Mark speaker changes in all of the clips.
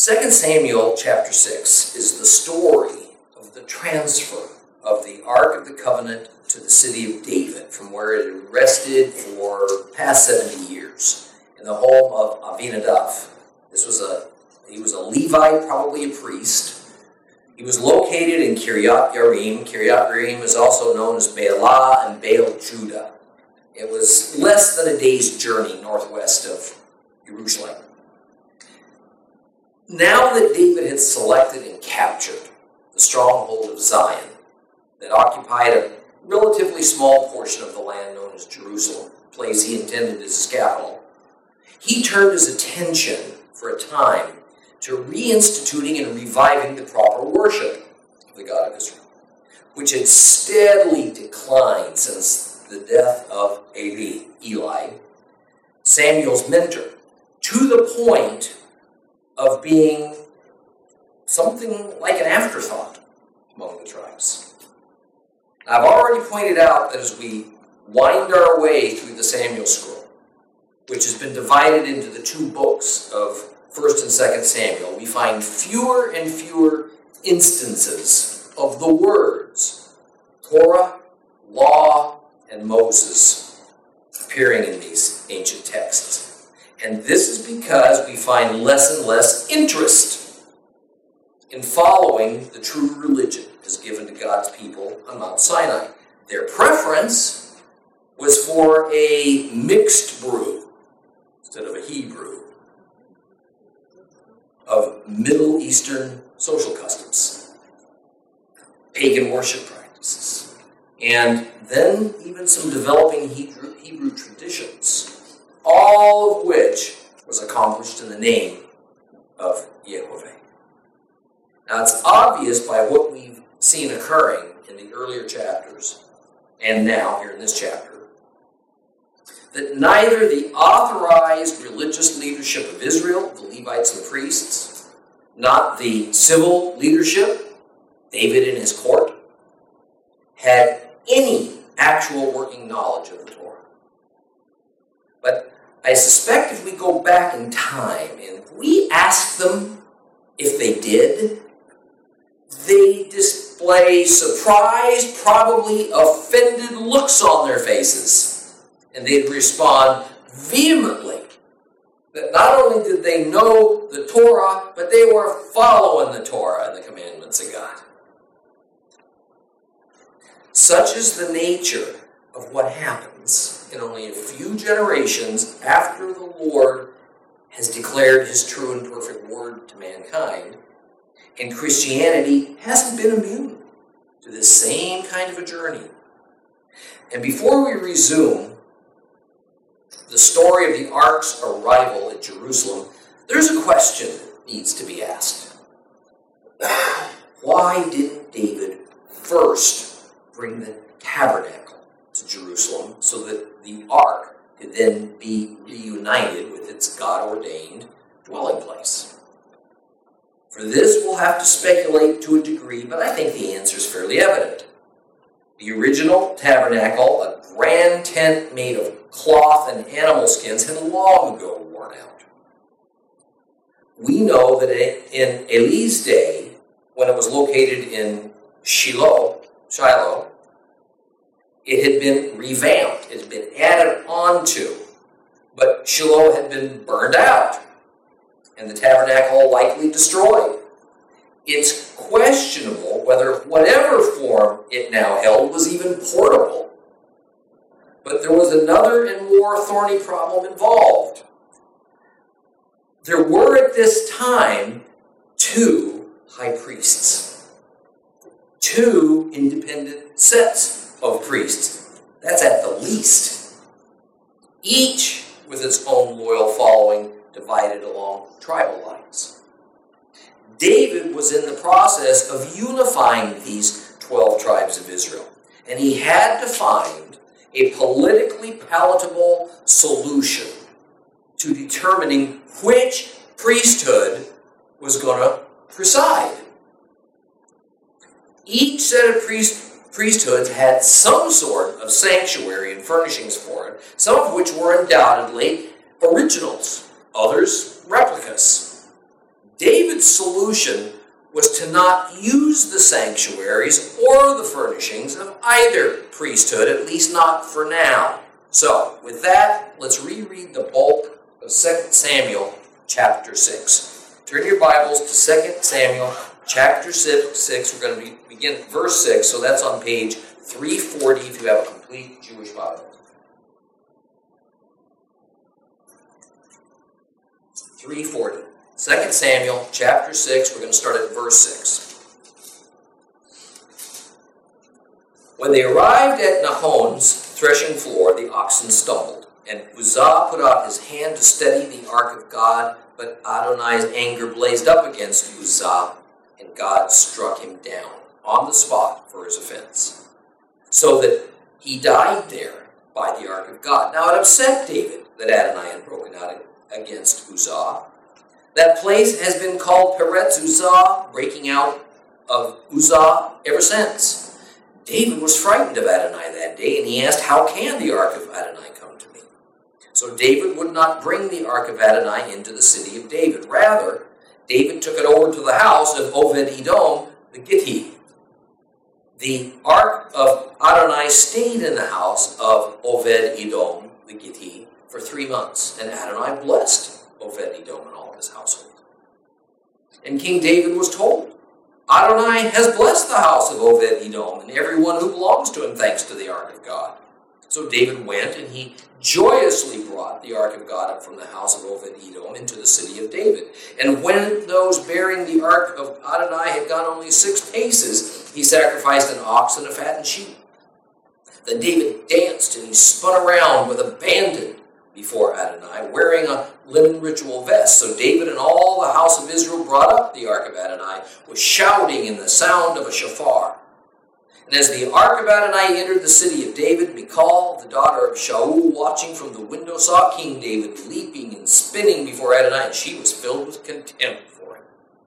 Speaker 1: 2 Samuel chapter 6 is the story of the transfer of the Ark of the Covenant to the city of David, from where it had rested for past 70 years in the home of Avinadav. He was a Levite, probably a priest. He was located in Kiryat Yearim. Kiryat Yearim is also known as Baalah and Baal Judah. It was less than a day's journey northwest of Jerusalem. Now that David had selected and captured the stronghold of Zion that occupied a relatively small portion of the land known as Jerusalem, the place he intended as his capital, he turned his attention for a time to reinstituting and reviving the proper worship of the God of Israel, which had steadily declined since the death of Eli, Samuel's mentor, to the point of being something like an afterthought among the tribes. Now, I've already pointed out that as we wind our way through the Samuel scroll, which has been divided into the two books of 1st and 2nd Samuel, we find fewer and fewer instances of the words Torah, law, and Moses appearing in these ancient texts. And this is because we find less and less interest in following the true religion as given to God's people on Mount Sinai. Their preference was for a mixed brew instead of a Hebrew of Middle Eastern social customs, pagan worship practices, and then even some developing Hebrew traditions, all of which was accomplished in the name of Yehovah. Now, it's obvious by what we've seen occurring in the earlier chapters, and now here in this chapter, that neither the authorized religious leadership of Israel, the Levites and priests, not the civil leadership, David and his court, had any actual working knowledge of the Torah. But I suspect if we go back in time and we ask them if they did, they display surprised, probably offended looks on their faces. And they'd respond vehemently that not only did they know the Torah, but they were following the Torah and the commandments of God. Such is the nature of what happens in only a few generations after the Lord has declared his true and perfect word to mankind, and Christianity hasn't been immune to this same kind of a journey. And before we resume the story of the ark's arrival at Jerusalem, there's a question that needs to be asked. Why didn't David first bring the tabernacle to Jerusalem so that the ark could then be reunited with its God-ordained dwelling place? For this, we'll have to speculate to a degree, but I think the answer is fairly evident. The original tabernacle, a grand tent made of cloth and animal skins, had long ago worn out. We know that in Eli's day, when it was located in Shiloh, it had been revamped. It had been added onto. But Shiloh had been burned out, and the tabernacle likely destroyed. It's questionable whether whatever form it now held was even portable. But there was another and more thorny problem involved. There were at this time 2 high priests, 2 independent sets of priests. That's at the least. Each with its own loyal following, divided along tribal lines. David was in the process of unifying these 12 tribes of Israel, and he had to find a politically palatable solution to determining which priesthood was going to preside. Each set of priesthoods had some sort of sanctuary and furnishings for it, some of which were undoubtedly originals, others replicas. David's solution was to not use the sanctuaries or the furnishings of either priesthood, at least not for now. So, with that, let's reread the bulk of 2 Samuel chapter 6. Turn your Bibles to 2 Samuel chapter 6. We're going to begin at verse 6, so that's on page 340 if you have a complete Jewish Bible. 340. 2 Samuel chapter 6, we're going to start at verse 6. When they arrived at Nahon's threshing floor, the oxen stumbled, and Uzzah put out his hand to steady the ark of God, but Adonai's anger blazed up against Uzzah, and God struck him down on the spot for his offense, so that he died there by the ark of God. Now it upset David that Adonai had broken out against Uzzah. That place has been called Peretz Uzzah, breaking out of Uzzah, ever since. David was frightened of Adonai that day, and he asked, "How can the ark of Adonai come to me?" So David would not bring the ark of Adonai into the city of David. Rather, David took it over to the house of Obed-Edom, the Gittite. The ark of Adonai stayed in the house of Obed-Edom, the Gittite, for 3 months, and Adonai blessed Obed-Edom and all his household. And King David was told, "Adonai has blessed the house of Obed-Edom and everyone who belongs to him, thanks to the ark of God." So David went, and he joyously brought the ark of God up from the house of Obed-Edom into the city of David. And when those bearing the ark of Adonai had gone only 6 paces, he sacrificed an ox and a fattened sheep. Then David danced, and he spun around with abandon before Adonai, wearing a linen ritual vest. So David and all the house of Israel brought up the ark of Adonai with shouting and the sound of a shofar. And as the ark of Adonai entered the city of David, Michal, the daughter of Shaul, watching from the window, saw King David leaping and spinning before Adonai, and she was filled with contempt for him.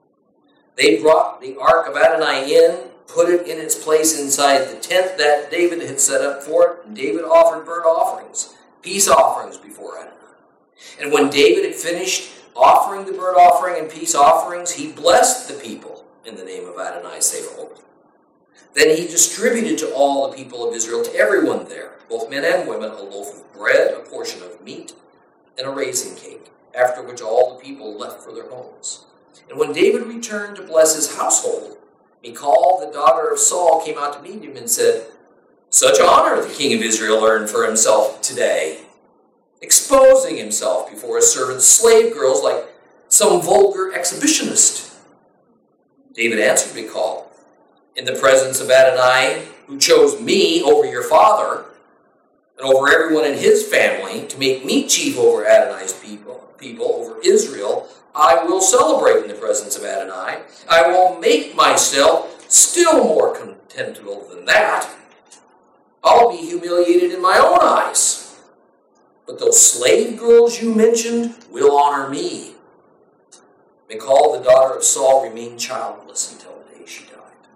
Speaker 1: They brought the ark of Adonai in, put it in its place inside the tent that David had set up for it, and David offered burnt offerings, peace offerings before Adonai. And when David had finished offering the burnt offering and peace offerings, he blessed the people in the name of Adonai Sabaoth. Then he distributed to all the people of Israel, to everyone there, both men and women, a loaf of bread, a portion of meat, and a raisin cake, after which all the people left for their homes. And when David returned to bless his household, Michal, the daughter of Saul, came out to meet him and said, "Such honor the king of Israel earned for himself today, exposing himself before his servants' slave girls like some vulgar exhibitionist." David answered Michal, "In the presence of Adonai, who chose me over your father and over everyone in his family to make me chief over Adonai's people over Israel, I will celebrate in the presence of Adonai. I will make myself still more contemptible than that. I'll be humiliated in my own eyes. But those slave girls you mentioned will honor me." Michal, the daughter of Saul, remained childless until the day she died.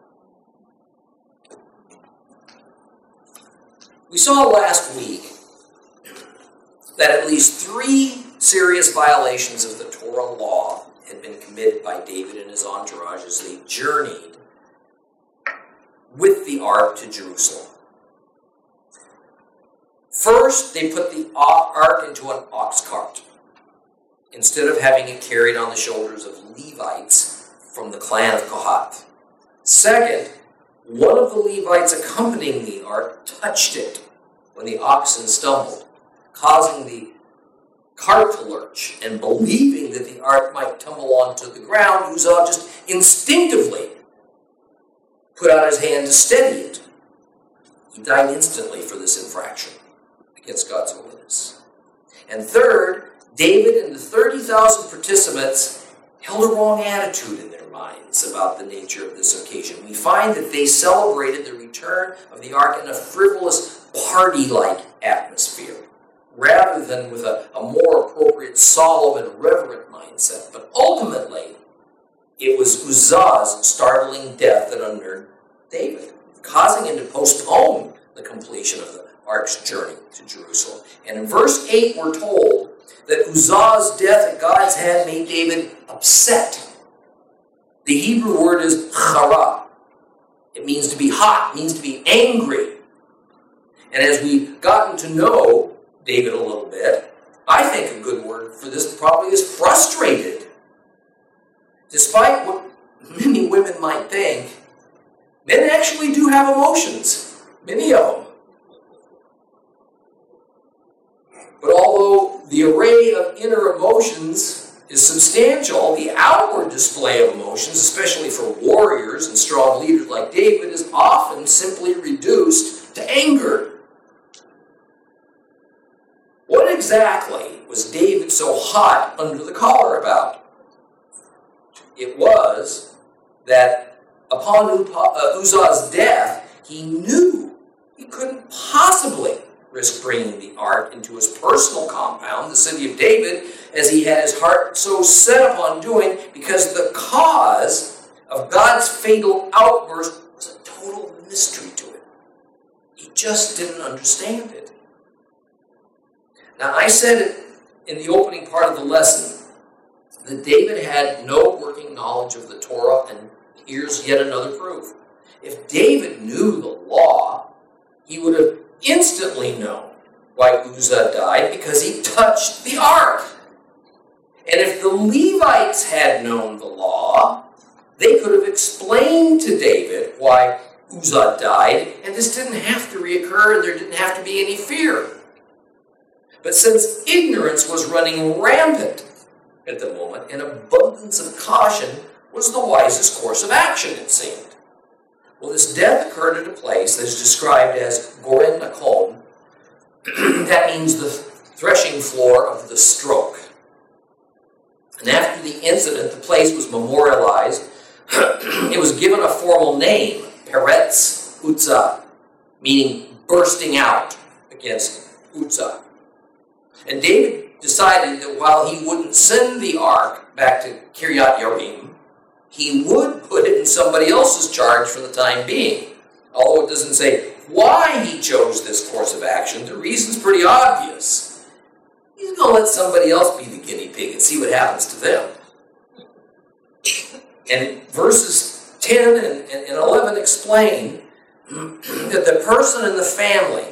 Speaker 1: We saw last week that at least 3 serious violations of the Torah law had been committed by David and his entourage as they journeyed with the ark to Jerusalem. First, they put the ark into an ox cart, instead of having it carried on the shoulders of Levites from the clan of Kohath. Second, one of the Levites accompanying the ark touched it when the oxen stumbled, causing the cart to lurch, and believing that the ark might tumble onto the ground, Uzzah just instinctively put out his hand to steady it. He died instantly for this infraction against God's holiness. And third, David and the 30,000 participants held a wrong attitude in their minds about the nature of this occasion. We find that they celebrated the return of the ark in a frivolous, party-like atmosphere, rather than with a more appropriate, solemn, and reverent mindset. But ultimately, it was Uzzah's startling death that unnerved David, causing him to postpone the completion of the ark's journey to Jerusalem. And in verse 8, we're told that Uzzah's death at God's hand made David upset The Hebrew word is chara. It means to be hot, it means to be angry. And as we've gotten to know David a little bit, I think a good word for this probably is frustrated. Despite what many women might think, men actually do have emotions, many of them. But although the array of inner emotions is substantial, the outward display of emotions, especially for warriors and strong leaders like David, is often simply reduced to anger. What exactly was David so hot under the collar about? It was that upon Uzzah's death, he knew he couldn't possibly risk bringing the ark into his personal compound, the city of David, as he had his heart so set upon doing, because the cause of God's fatal outburst was a total mystery to him. He just didn't understand it. Now, I said it in the opening part of the lesson that David had no working knowledge of the Torah, and here's yet another proof. If David knew the law, he would have instantly known why Uzzah died, because he touched the ark. And if the Levites had known the law, they could have explained to David why Uzzah died, and this didn't have to reoccur, and there didn't have to be any fear. But since ignorance was running rampant at the moment, an abundance of caution was the wisest course of action, it seemed. Well, this death occurred at a place that is described as Goren Nakon. That means the threshing floor of the stroke. And after the incident, the place was memorialized. It was given a formal name, Peretz Uzzah, meaning bursting out against Uzzah. And David decided that while he wouldn't send the ark back to Kiryat Yearim, he would put it in somebody else's charge for the time being. Although it doesn't say why he chose this course of action, the reason's pretty obvious. He's going to let somebody else be the guinea pig and see what happens to them. And verses 10 and 11 explain that the person in the family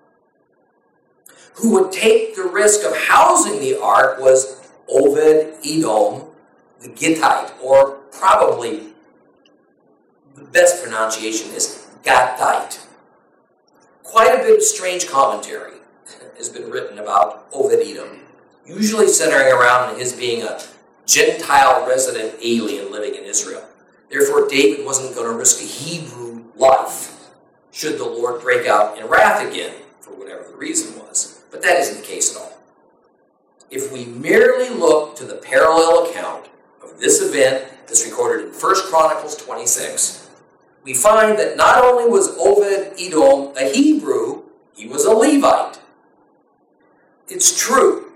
Speaker 1: who would take the risk of housing the ark was Obed-Edom the Gittite, or probably the best pronunciation is Gathite. Quite a bit of strange commentary has been written about Obed-Edom, usually centering around his being a Gentile resident alien living in Israel. Therefore, David wasn't going to risk a Hebrew life should the Lord break out in wrath again, for whatever the reason was. But that isn't the case at all. If we merely look to the parallel account of this event that's recorded in 1 Chronicles 26, we find that not only was Obed-Edom a Hebrew, he was a Levite. It's true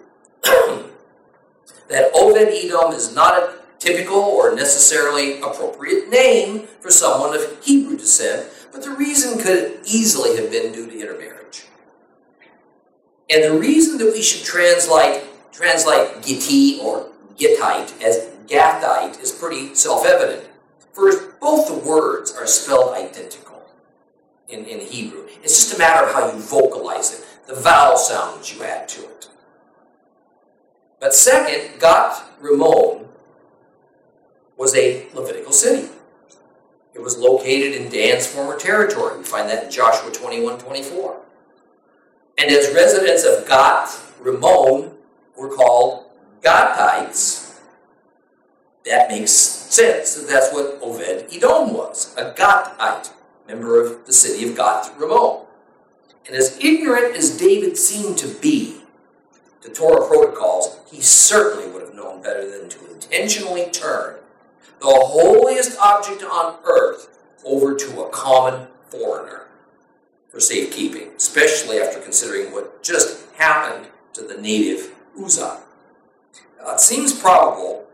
Speaker 1: that Obed-Edom is not a typical or necessarily appropriate name for someone of Hebrew descent, but the reason could easily have been due to intermarriage. And the reason that we should translate Gitti or Gittite as Gathite is pretty self-evident. First, both the words are spelled identical in Hebrew. It's just a matter of how you vocalize it, the vowel sounds you add to it. But second, Gath-Rimmon was a Levitical city. It was located in Dan's former territory. We find that in Joshua 21:24. And as residents of Gath-Rimmon were called Gathites, that makes sense that that's what Obed-Edom was, a Gathite, member of the city of Gath-Rimmon. And as ignorant as David seemed to be to Torah protocols, he certainly would have known better than to intentionally turn the holiest object on earth over to a common foreigner for safekeeping, especially after considering what just happened to the native Uzzah. Now, it seems probable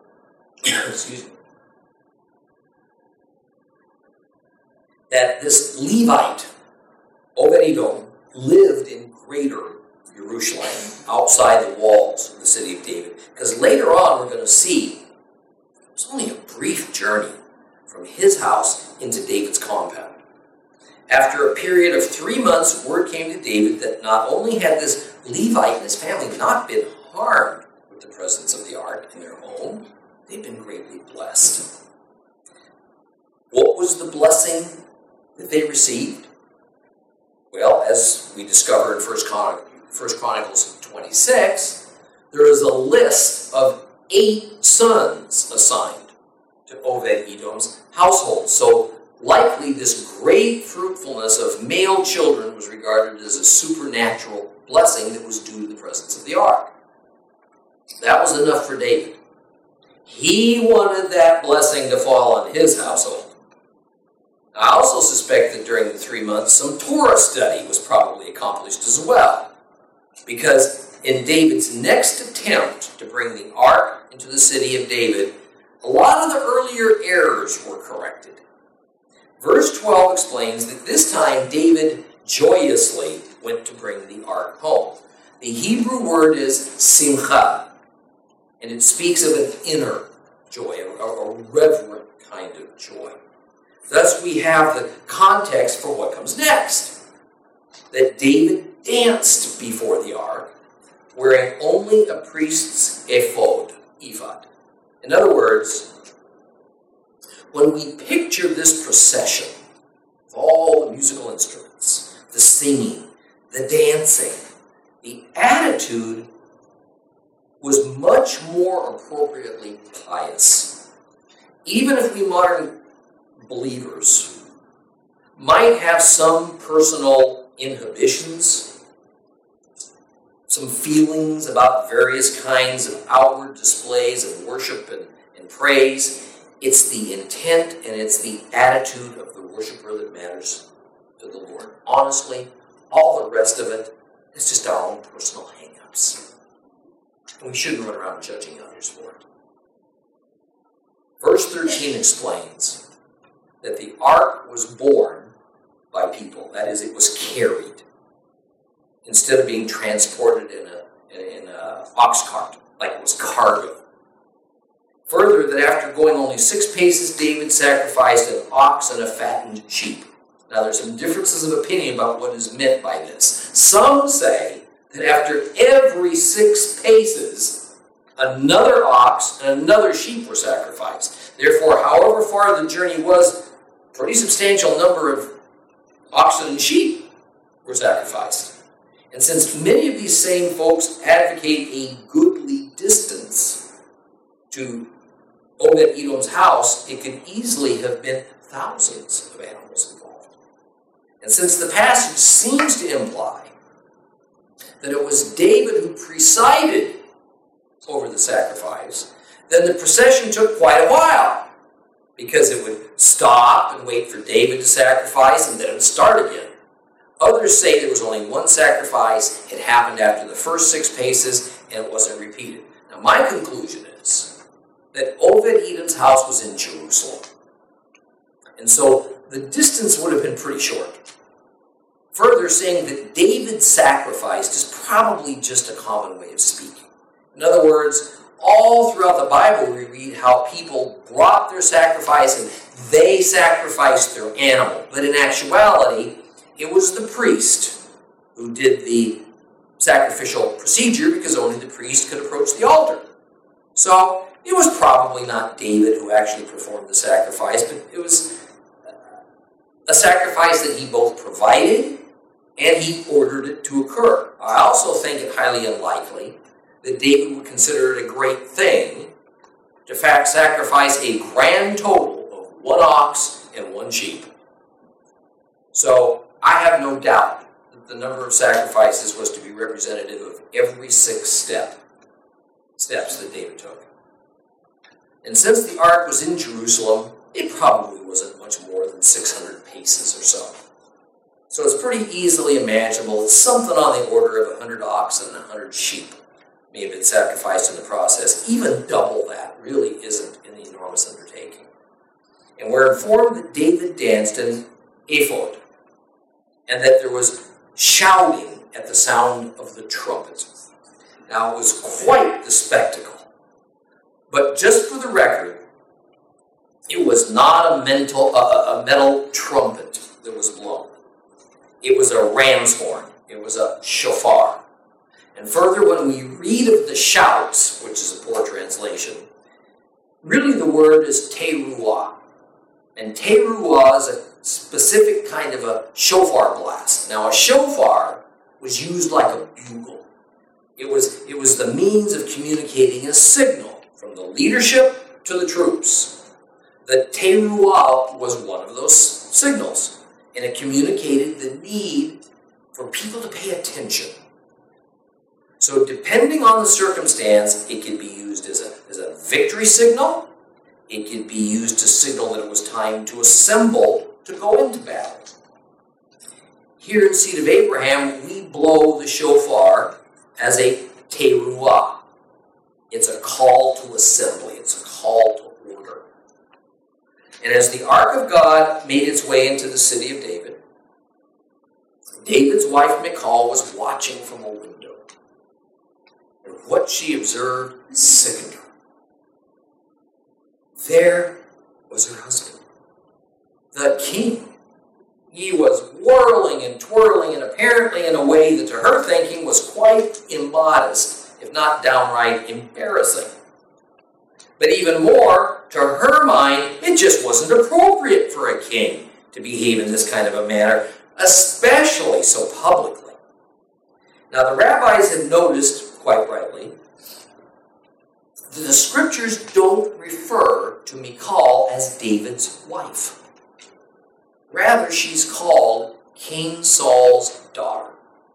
Speaker 1: that this Levite, Obed-Edom, lived in greater Jerusalem, outside the walls of the city of David. Because later on we're going to see it was only a brief journey from his house into David's compound. After a period of 3 months, word came to David that not only had this Levite and his family not been harmed with the presence of the ark in their home, they'd been greatly blessed. What was the blessing that they received? Well, as we discover in 1 Chronicles 26, there is a list of 8 sons assigned to Obed-Edom's household. So likely this great fruitfulness of male children was regarded as a supernatural blessing that was due to the presence of the ark. That was enough for David. He wanted that blessing to fall on his household. I also suspect that during the 3 months, some Torah study was probably accomplished as well. Because in David's next attempt to bring the ark into the city of David, a lot of the earlier errors were corrected. Verse 12 explains that this time David joyously went to bring the ark home. The Hebrew word is simcha, and it speaks of an inner joy, a reverent kind of joy. Thus we have the context for what comes next. That David danced before the ark, wearing only a priest's ephod. In other words, when we picture this procession of all the musical instruments, the singing, the dancing, the attitude was much more appropriately pious. Even if we modern believers might have some personal inhibitions, some feelings about various kinds of outward displays of worship and praise, it's the intent and it's the attitude of the worshiper that matters to the Lord. Honestly, all the rest of it is just our own personal hang-ups. And we shouldn't run around judging others for it. Verse 13 explains that the ark was borne by people. That is, it was carried instead of being transported in a ox cart, like it was cargo. Further, that after going only 6 paces, David sacrificed an ox and a fattened sheep. Now, there's some differences of opinion about what is meant by this. Some say that after every 6 paces, another ox and another sheep were sacrificed. Therefore, however far the journey was, a pretty substantial number of oxen and sheep were sacrificed. And since many of these same folks advocate a goodly distance to Obed-Edom's house, it could easily have been thousands of animals involved. And since the passage seems to imply that it was David who presided over the sacrifice, then the procession took quite a while, because it would stop and wait for David to sacrifice, and then it would start again. Others say there was only one sacrifice, it happened after the first 6 paces, and it wasn't repeated. Now, my conclusion is that Obed-Edom's house was in Jerusalem. And so the distance would have been pretty short. Further, saying that David sacrificed is probably just a common way of speaking. In other words, all throughout the Bible we read how people brought their sacrifice and they sacrificed their animal. But in actuality, it was the priest who did the sacrificial procedure because only the priest could approach the altar. So it was probably not David who actually performed the sacrifice, but it was a sacrifice that he both provided and he ordered it to occur. I also think it highly unlikely that David would consider it a great thing to sacrifice a grand total of 1 ox and 1 sheep. So I have no doubt that the number of sacrifices was to be representative of every 6 steps that David took. And since the ark was in Jerusalem, it probably wasn't much more than 600 paces or so. So it's pretty easily imaginable that something on the order of 100 oxen and 100 sheep may have been sacrificed in the process. Even double that really isn't an enormous undertaking. And we're informed that David danced in ephod, and that there was shouting at the sound of the trumpet. Now, it was quite the spectacle. But just for the record, It was not a metal trumpet that was blown. It was a ram's horn. It was a shofar. And further, when we read of the shouts, which is a poor translation, really the word is teruah. And teruah is a specific kind of a shofar blast. Now, a shofar was used like a bugle. It was the means of communicating a signal from the leadership to the troops. The teruah was one of those signals, and it communicated the need for people to pay attention. So depending on the circumstance, it could be used as a victory signal. It could be used to signal that it was time to assemble to go into battle. Here in Seed of Abraham, we blow the shofar as a teruah. It's a call to assembly. It's a call to order. And as the Ark of God made its way into the city of David, David's wife Michal was watching from a window. And what she observed sickened her. There was her husband, the king. He was whirling and twirling, and apparently in a way that to her thinking was quite immodest, if not downright embarrassing. But even more, to her mind, it just wasn't appropriate for a king to behave in this kind of a manner, especially so publicly. Now, the rabbis have noticed, quite rightly, that the scriptures don't refer to Michal as David's wife. Rather, she's called King Saul's daughter.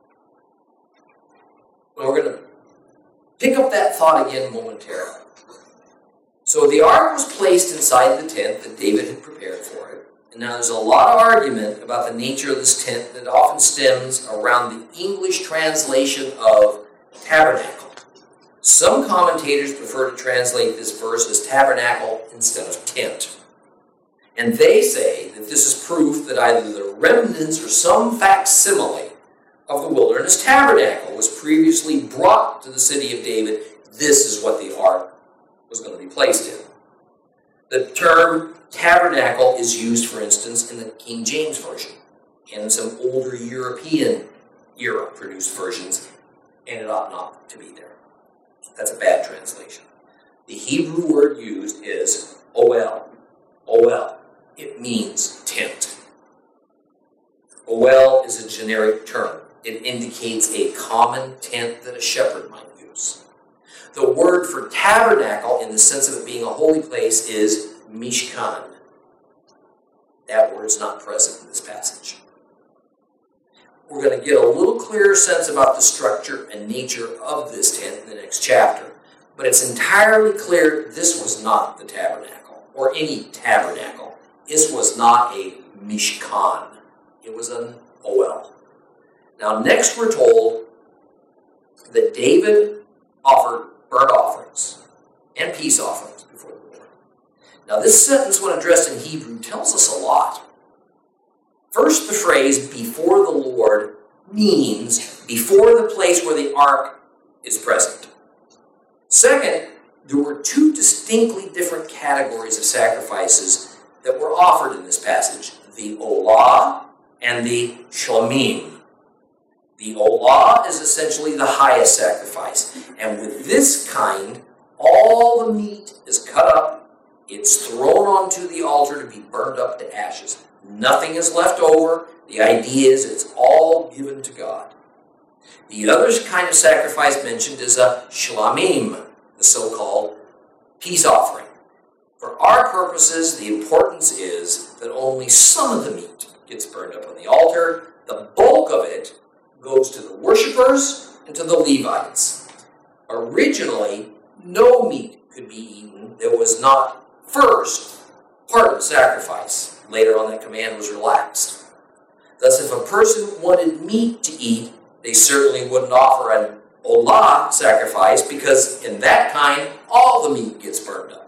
Speaker 1: Well, we're going to pick up that thought again momentarily. So the ark was placed inside the tent that David had prepared for it. And now there's a lot of argument about the nature of this tent that often stems around the English translation of tabernacle. Some commentators prefer to translate this verse as tabernacle instead of tent. And they say that this is proof that either the remnants or some facsimile of the wilderness tabernacle was previously brought to the city of David. This is what the ark was going to be placed in. The term tabernacle is used, for instance, in the King James Version and in some older European era produced versions, and it ought not to be there. That's a bad translation. The Hebrew word used is oel. Oel. It means tent. Oel is a generic term. It indicates a common tent that a shepherd might use. The word for tabernacle, in the sense of it being a holy place, is mishkan. That word's not present in this passage. We're going to get a little clearer sense about the structure and nature of this tent in the next chapter. But it's entirely clear this was not the tabernacle, or any tabernacle. This was not a mishkan. It was an oel. Now, next we're told that David offered burnt offerings and peace offerings before the Lord. Now, this sentence, when addressed in Hebrew, tells us a lot. First, the phrase, before the Lord, means before the place where the ark is present. Second, there were two distinctly different categories of sacrifices that were offered in this passage, the olah and the shlamim. The olah is essentially the highest sacrifice, and with this kind, all the meat is cut up, it's thrown onto the altar to be burned up to ashes. Nothing is left over. The idea is it's all given to God. The other kind of sacrifice mentioned is a shlamim, the so-called peace offering. For our purposes, the importance is that only some of the meat gets burned up on the altar. The bulk of it goes to the worshipers and to the Levites. Originally, no meat could be eaten that was not first part of the sacrifice. Later on, that command was relaxed. Thus, if a person wanted meat to eat, they certainly wouldn't offer an olah sacrifice, because in that kind, all the meat gets burned up.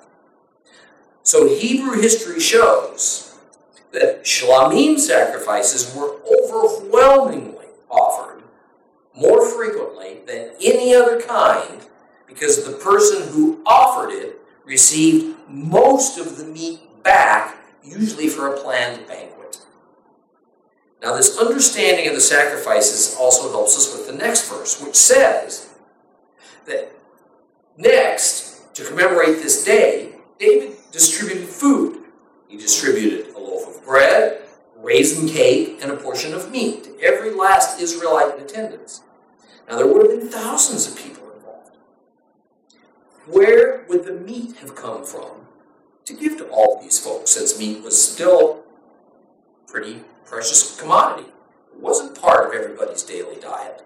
Speaker 1: So Hebrew history shows that shlamim sacrifices were overwhelmingly offered more frequently than any other kind, because the person who offered it received most of the meat back, usually for a planned banquet. Now, this understanding of the sacrifices also helps us with the next verse, which says that next, to commemorate this day, David distributed food. He distributed a loaf of bread, raisin cake, and a portion of meat to every last Israelite in attendance. Now, there would have been thousands of people involved. Where would the meat have come from to give to all of these folks, since meat was still a pretty precious commodity? It wasn't part of everybody's daily diet.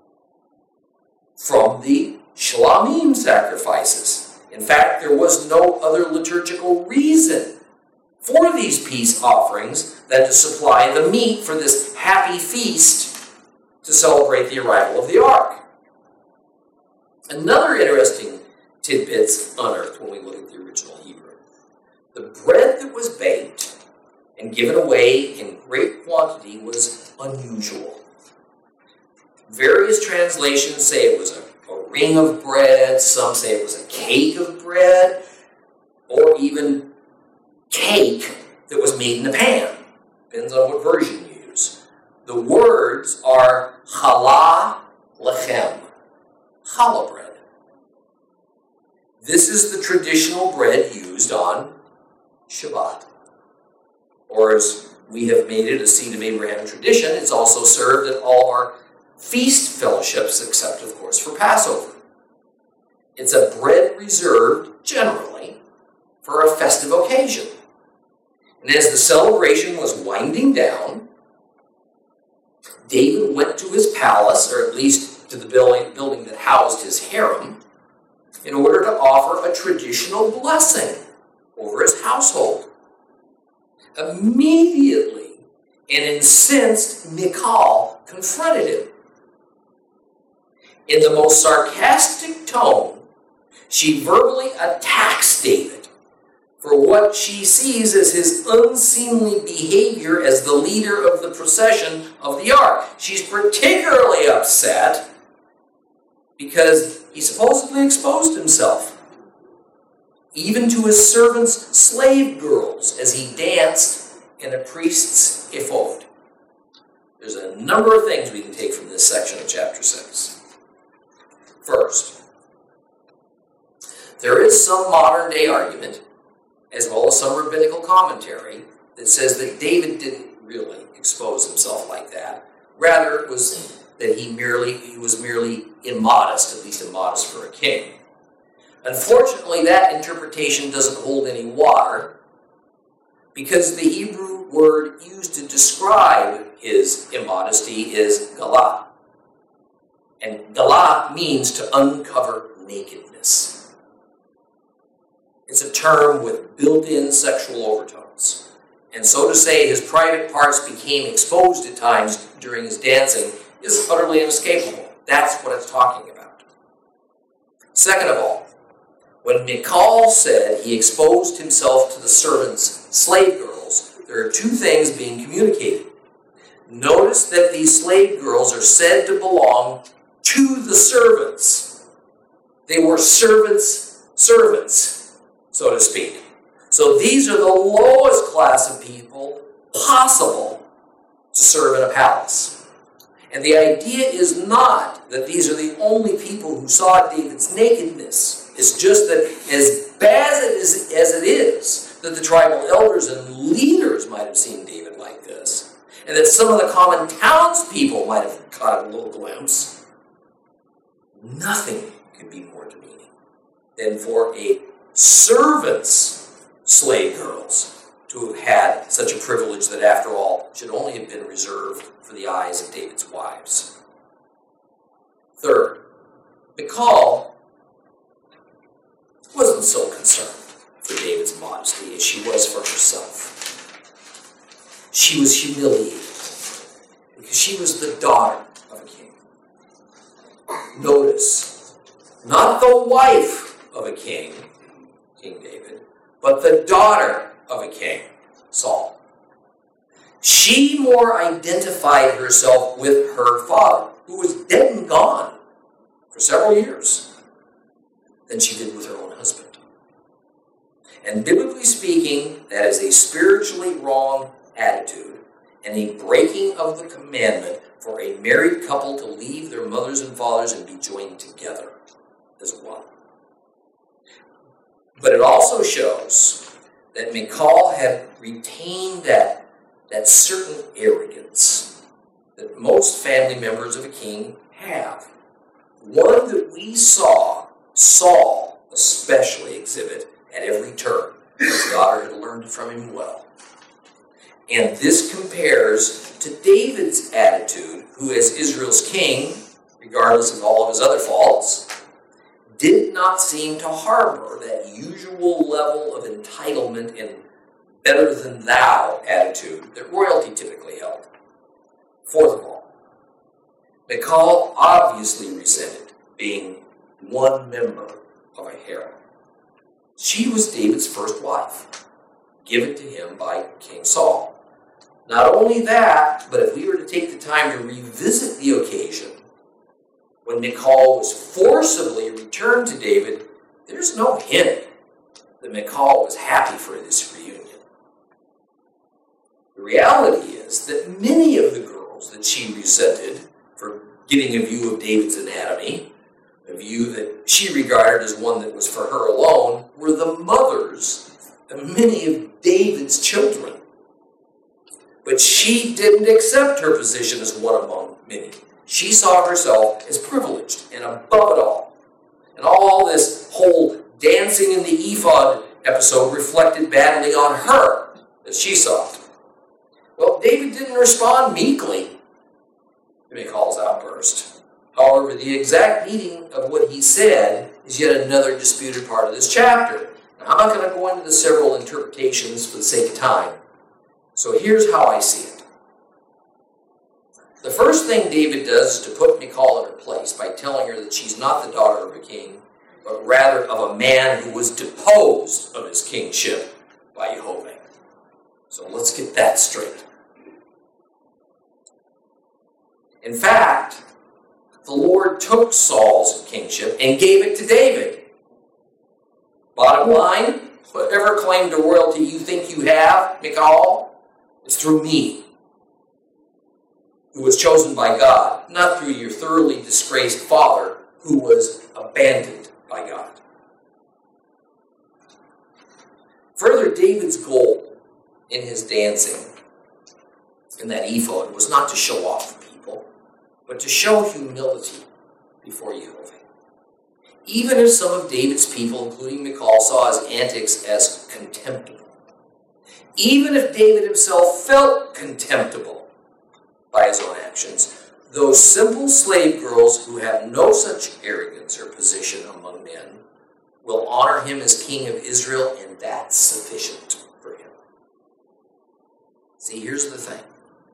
Speaker 1: From the Shlamim sacrifices. In fact, there was no other liturgical reason for these peace offerings than to supply the meat for this happy feast to celebrate the arrival of the ark. Another interesting tidbit's unearthed when we look at the original Hebrew. The bread that was baked and given away in great quantity was unusual. Various translations say it was a ring of bread, some say it was a cake of bread, or even cake that was made in a pan. Depends on what version you use. The words are challah lechem, challah bread. This is the traditional bread used on Shabbat. Or as we have made it a seed of Abraham tradition, it's also served at all our feast fellowships, except, of course, for Passover. It's a bread reserved, generally, for a festive occasion. And as the celebration was winding down, David went to his palace, or at least to the building that housed his harem, in order to offer a traditional blessing over his household. Immediately, an incensed Michal confronted him. In the most sarcastic tone, she verbally attacks David for what she sees as his unseemly behavior as the leader of the procession of the ark. She's particularly upset because he supposedly exposed himself, even to his servants' slave girls, as he danced in a priest's ephod. There's a number of things we can take from this section of chapter 6. First, there is some modern-day argument, as well as some rabbinical commentary, that says that David didn't really expose himself like that. Rather, it was that he was merely immodest, at least immodest for a king. Unfortunately, that interpretation doesn't hold any water, because the Hebrew word used to describe his immodesty is galah. And galah means to uncover nakedness. It's a term with built-in sexual overtones. And so to say his private parts became exposed at times during his dancing is utterly inescapable. That's what it's talking about. Second of all, when Michal said he exposed himself to the servants' slave girls, there are two things being communicated. Notice that these slave girls are said to belong to the servants. They were servants, so to speak. So these are the lowest class of people possible to serve in a palace. And the idea is not that these are the only people who saw David's nakedness. It's just that as bad as it is, that the tribal elders and leaders might have seen David like this, and that some of the common townspeople might have caught a little glimpse, nothing could be more demeaning than for a servant's slave girls to have had such a privilege that, after all, should only have been reserved for the eyes of David's wives. Third, Michal wasn't so concerned for David's modesty as she was for herself. She was humiliated because she was the daughter of a king. Notice, not the wife of a king, King David, but the daughter of a king, Saul. She more identified herself with her father, who was dead and gone for several years, than she did with her own husband. And biblically speaking, that is a spiritually wrong attitude and a breaking of the commandment for a married couple to leave their mothers and fathers and be joined together as one. But it also shows that Michal had retained that certain arrogance that most family members of a king have. One that we saw Saul especially exhibit at every turn. His daughter had learned from him well. And this compares to David's attitude, who as Israel's king, regardless of all of his other faults, did not seem to harbor that usual level of entitlement and better-than-thou attitude that royalty typically held. Fourth of all, Michal obviously resented being one member of a harem. She was David's first wife, given to him by King Saul. Not only that, but if we were to take the time to revisit the occasion when Michal was forcibly returned to David, there's no hint that Michal was happy for this reunion. The reality is that many of the girls that she resented for getting a view of David's anatomy, a view that she regarded as one that was for her alone, were the mothers of many of David's children. But she didn't accept her position as one among many. She saw herself as privileged and above it all. And all this whole dancing in the ephod episode reflected badly on her, as she saw it. Well, David didn't respond meekly to Michal's outburst. However, the exact meaning of what he said is yet another disputed part of this chapter. Now, I'm not going to go into the several interpretations for the sake of time. So here's how I see it. The first thing David does is to put Michal in her place by telling her that she's not the daughter of a king, but rather of a man who was deposed of his kingship by Jehovah. So let's get that straight. In fact, the Lord took Saul's kingship and gave it to David. Bottom line, whatever claim to royalty you think you have, Michal, it's through me, who was chosen by God, not through your thoroughly disgraced father, who was abandoned by God. Further, David's goal in his dancing in that ephod was not to show off for people, but to show humility before Jehovah. Even if some of David's people, including Michal, saw his antics as contemptible, even if David himself felt contemptible by his own actions, those simple slave girls who have no such arrogance or position among men will honor him as king of Israel, and that's sufficient for him. See, here's the thing.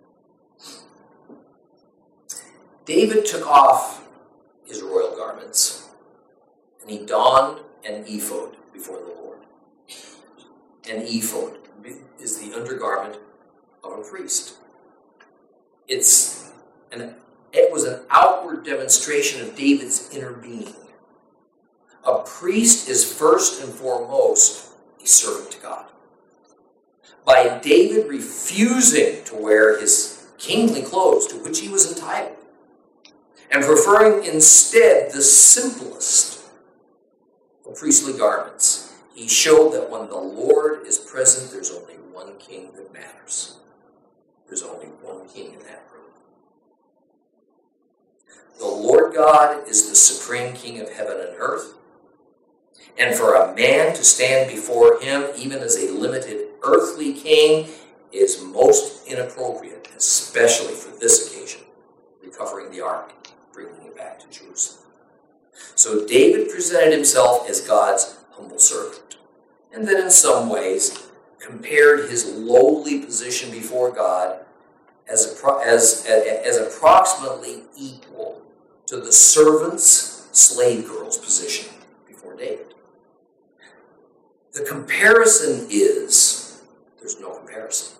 Speaker 1: David took off his royal garments, and he donned an ephod before the Lord. An ephod is the undergarment of a priest. It was an outward demonstration of David's inner being. A priest is first and foremost a servant to God. By David refusing to wear his kingly clothes to which he was entitled, and preferring instead the simplest of priestly garments, he showed that when the Lord is present, there's only one king that matters. There's only one king in that room. The Lord God is the supreme king of heaven and earth. And for a man to stand before him, even as a limited earthly king, is most inappropriate, especially for this occasion, recovering the ark, bringing it back to Jerusalem. So David presented himself as God's humble servant, and then in some ways compared his lowly position before God as approximately equal to the servant's slave girl's position before David. The comparison is, there's no comparison.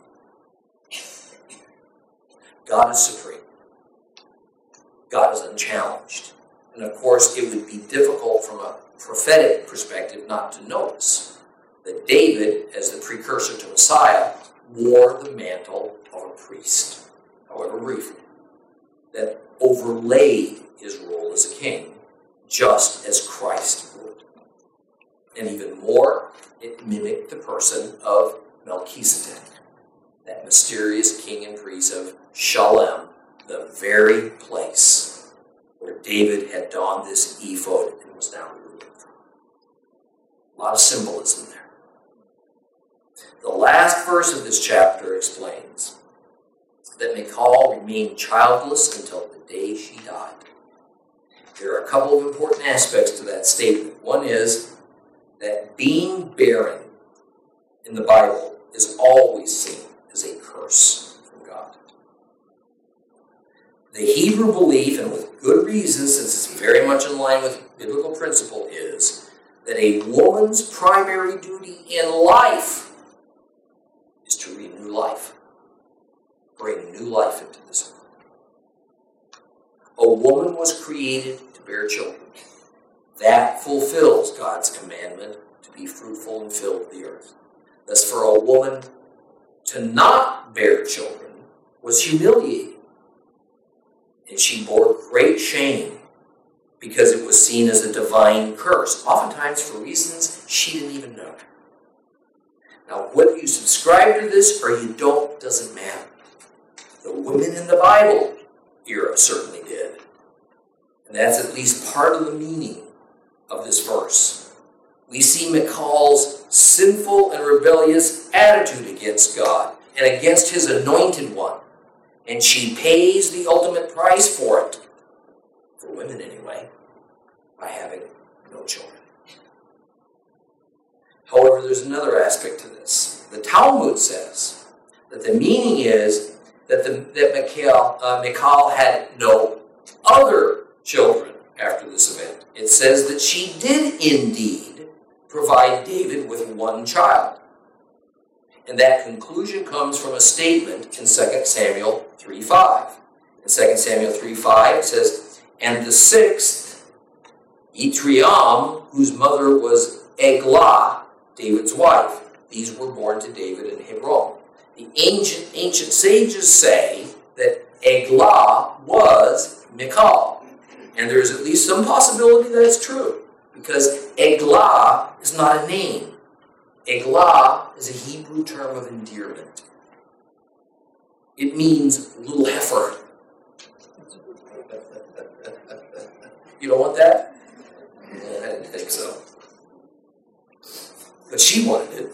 Speaker 1: God is supreme. God is unchallenged. And of course, it would be difficult from a prophetic perspective not to notice that David, as the precursor to Messiah, wore the mantle of a priest, however briefly, that overlaid his role as a king, just as Christ would. And even more, it mimicked the person of Melchizedek, that mysterious king and priest of Shalem, the very place where David had donned this ephod and was now ruling from. A lot of symbolism there. The last verse of this chapter explains that Michal remained childless until the day she died. There are a couple of important aspects to that statement. One is that being barren in the Bible is always seen as a curse from God. The Hebrew belief, and with good reason, since it's very much in line with biblical principle, is that a woman's primary duty in life is to renew life, bring new life into this world. A woman was created to bear children. That fulfills God's commandment to be fruitful and fill the earth. Thus, for a woman to not bear children was humiliating. And she bore great shame because it was seen as a divine curse, oftentimes for reasons she didn't even know. Now, whether you subscribe to this or you don't doesn't matter. The women in the Bible era certainly did. And that's at least part of the meaning of this verse. We see Michal's sinful and rebellious attitude against God and against his anointed one. And she pays the ultimate price for it, for women anyway, by having no children. However, there's another aspect to this. The Talmud says that the meaning is that Michal had no other children after this event. It says that she did indeed provide David with one child. And that conclusion comes from a statement in 2 Samuel 3:5. In 2 Samuel 3:5 it says, "And the sixth, Etriam, whose mother was Eglah, David's wife. These were born to David in Hebron." The ancient sages say that Eglah was Michal. And there is at least some possibility that it's true, because Eglah is not a name. Eglah is a Hebrew term of endearment. It means little heifer. You don't want that? I didn't think so. But she wanted it.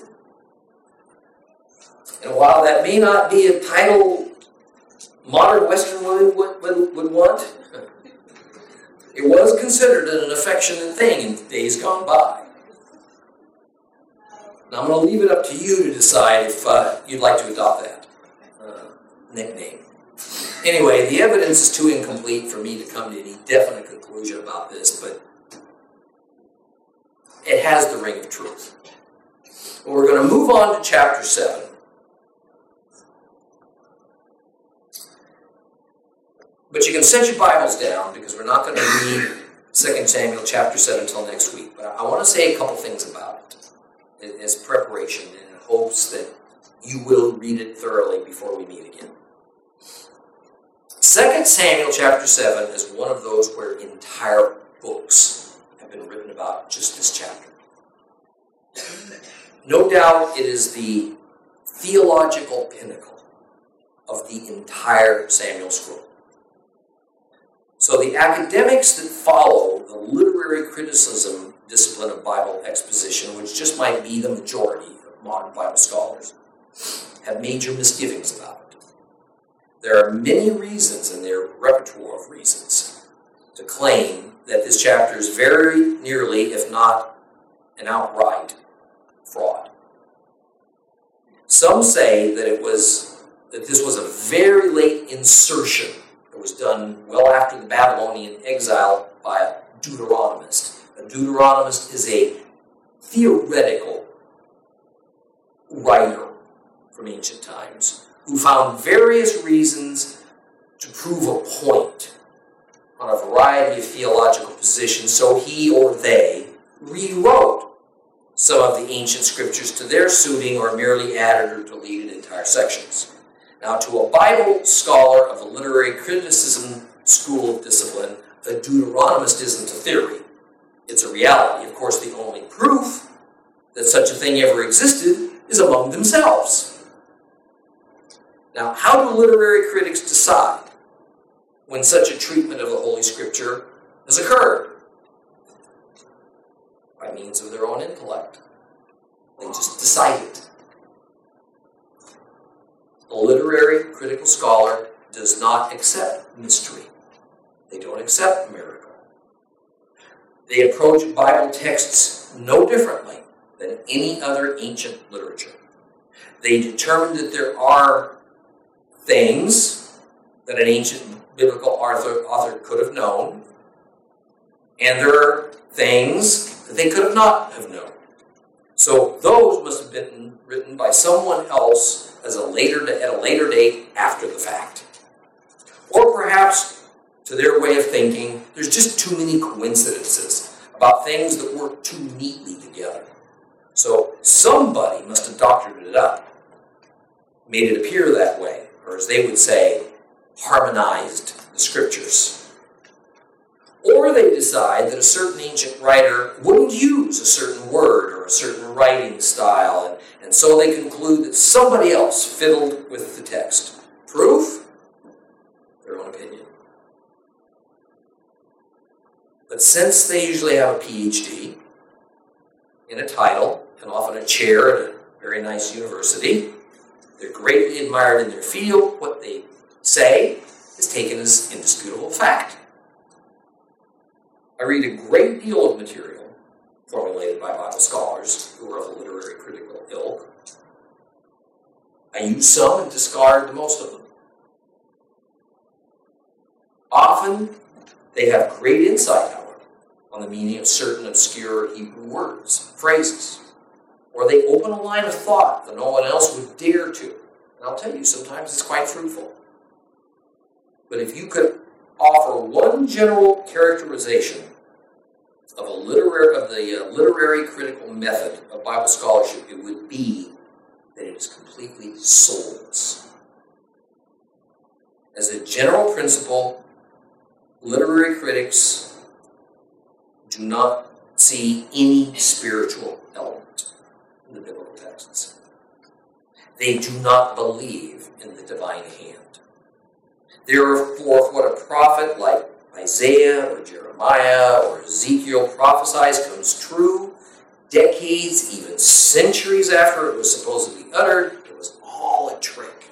Speaker 1: And while that may not be a title modern Western women would want, it was considered an affectionate thing in days gone by. Now I'm going to leave it up to you to decide if you'd like to adopt that nickname. Anyway, the evidence is too incomplete for me to come to any definite conclusion about this, but it has the ring of truth. Well, we're going to move on to chapter 7. But you can set your Bibles down, because we're not going to read 2 Samuel chapter 7 until next week. But I want to say a couple things about it as preparation, in hopes that you will read it thoroughly before we meet again. 2 Samuel chapter 7 is one of those where entire books have been written about just this chapter. No doubt it is the theological pinnacle of the entire Samuel scroll. So the academics that follow the literary criticism discipline of Bible exposition, which just might be the majority of modern Bible scholars, have major misgivings about it. There are many reasons in their repertoire of reasons to claim that this chapter is very nearly, if not an outright, fraud. Some say that this was a very late insertion that was done well after the Babylonian exile by a Deuteronomist. A Deuteronomist is a theoretical writer from ancient times who found various reasons to prove a point on a variety of theological positions, so he or they rewrote some of the ancient scriptures to their suiting or merely added or deleted entire sections. Now, to a Bible scholar of the literary criticism school of discipline, a Deuteronomist isn't a theory. It's a reality. Of course, the only proof that such a thing ever existed is among themselves. Now, how do literary critics decide when such a treatment of the Holy Scripture has occurred? By means of their own intellect. They just decide it. A literary critical scholar does not accept mystery. They don't accept miracle. They approach Bible texts no differently than any other ancient literature. They determine that there are things that an ancient biblical author could have known, and there are things that they could have not have known. So those must have been written by someone else at a later date after the fact. Or perhaps, to their way of thinking, there's just too many coincidences about things that work too neatly together. So somebody must have doctored it up, made it appear that way, or as they would say, harmonized the scriptures. Or they decide that a certain ancient writer wouldn't use a certain word or a certain writing style, and so they conclude that somebody else fiddled with the text. Proof? Their own opinion. But since they usually have a PhD in a title, and often a chair at a very nice university, they're greatly admired in their field. What they say is taken as indisputable fact. I read a great deal of material formulated by Bible scholars who are of the literary critical ilk. I use some and discard most of them. Often, they have great insight, however, on the meaning of certain obscure Hebrew words, phrases, or they open a line of thought that no one else would dare to. And I'll tell you, sometimes it's quite fruitful. But if you could offer one general characterization of the literary critical method of Bible scholarship, it would be that it is completely soulless. As a general principle, literary critics do not see any spiritual element in the biblical texts. They do not believe in the divine hand. Therefore, what a prophet like Isaiah or Jeremiah or Ezekiel prophesies comes true decades, even centuries after it was supposedly uttered. It was all a trick.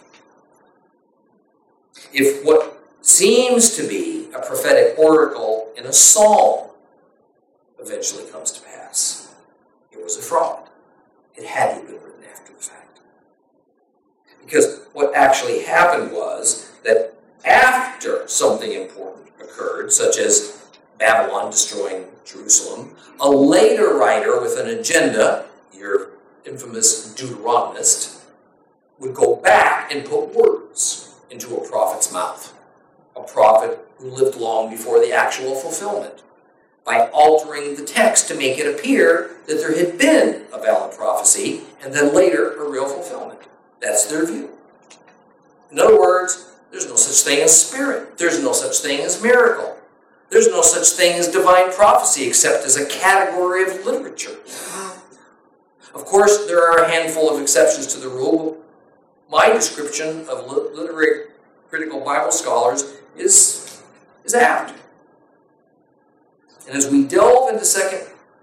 Speaker 1: If what seems to be a prophetic oracle in a psalm eventually comes to pass, it was a fraud. It had to have been written after the fact. Because what actually happened was that after something important occurred, such as Babylon destroying Jerusalem, a later writer with an agenda, your infamous Deuteronomist, would go back and put words into a prophet's mouth. A prophet who lived long before the actual fulfillment, by altering the text to make it appear that there had been a valid prophecy and then later a real fulfillment. That's their view. In other words, there's no such thing as spirit. There's no such thing as miracle. There's no such thing as divine prophecy except as a category of literature. Of course, there are a handful of exceptions to the rule, but my description of literary critical Bible scholars is apt. And as we delve into 2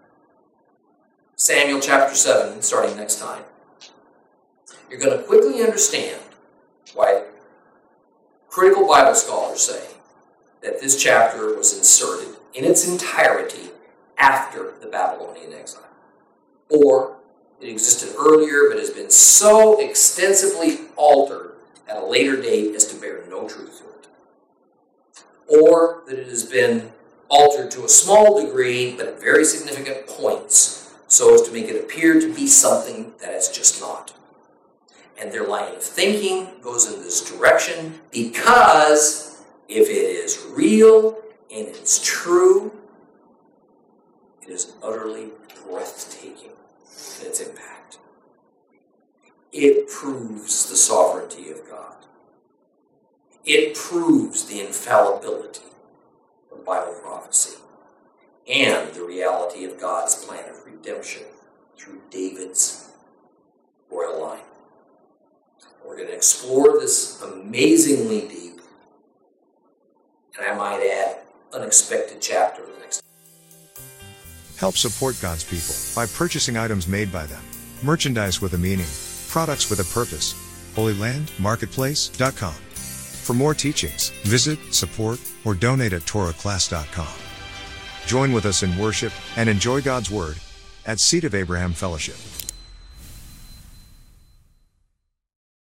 Speaker 1: Samuel chapter 7, starting next time, you're going to quickly understand why critical Bible scholars say that this chapter was inserted in its entirety after the Babylonian exile. Or it existed earlier but has been so extensively altered at a later date as to bear no truth to it. Or that it has been altered to a small degree but at very significant points so as to make it appear to be something that it's just not. And their line of thinking goes in this direction because if it is real and it's true, it is utterly breathtaking. and its impact. It proves the sovereignty of God. It proves the infallibility of Bible prophecy and the reality of God's plan of redemption through David's royal line. We're going to explore this amazingly deep, and I might add, unexpected chapter the next.
Speaker 2: Help support God's people by purchasing items made by them. Merchandise with a meaning, products with a purpose. HolyLandMarketplace.com. For more teachings, visit, support, or donate at TorahClass.com. Join with us in worship and enjoy God's Word at Seed of Abraham Fellowship.